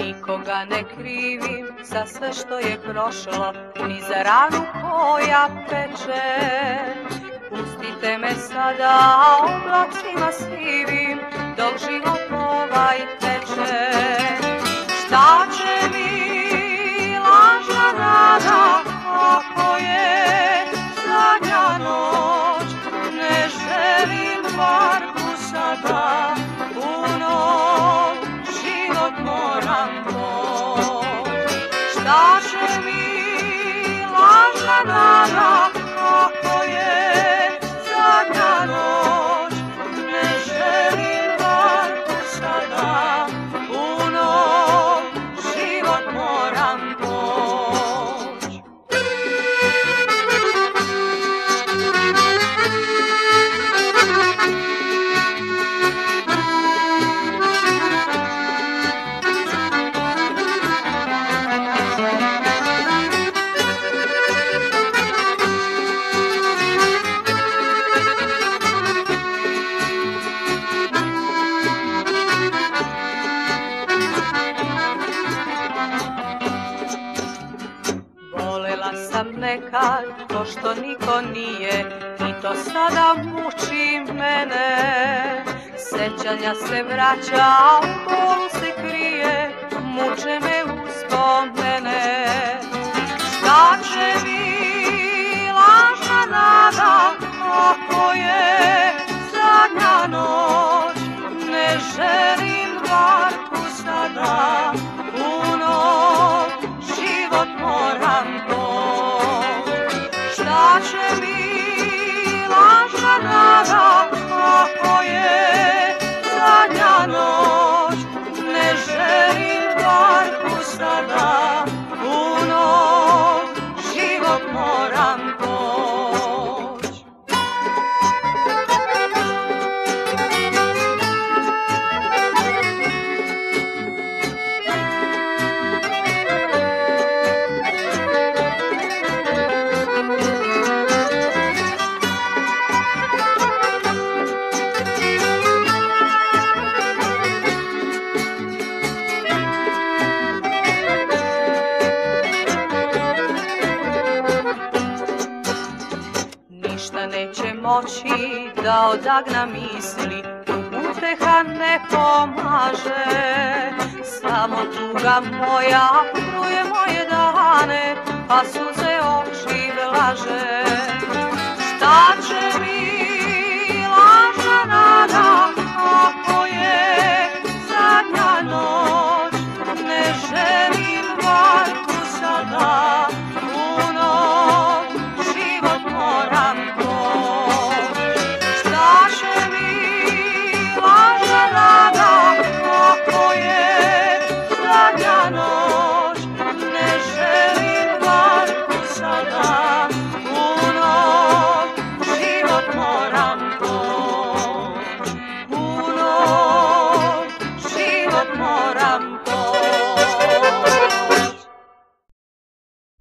Nikoga ne krivim za sve što je prošlo, ni za ranu koja peče. Pustite me sada oblacima sivim, dok život ovaj teče. Šta će mi lažna nada ako je zadnja noć? Ne želim varku sada, puno život moram poć. Šta će mi lažna nada ako je zadnja noć? Ne želim varku sada, puno život moram poć. Volela sam nekad to što niko nije, i to sada muči mene. Sećanja se vraća, u bolu se krije, muče me uspomene. Šta će mi lažna nada ako je zadnja noć? Ne želim varku sada, puno život moram poć. Šta će mi lažna nada ako je zadnja noć? Ne želim varku sada, puno život moram poć. Ništa neće moći da odagna misli, uteha ne pomaže. Samo tuga moja kruje moje dane, a suze oči vlaže. Šta će mi lažna nada ako je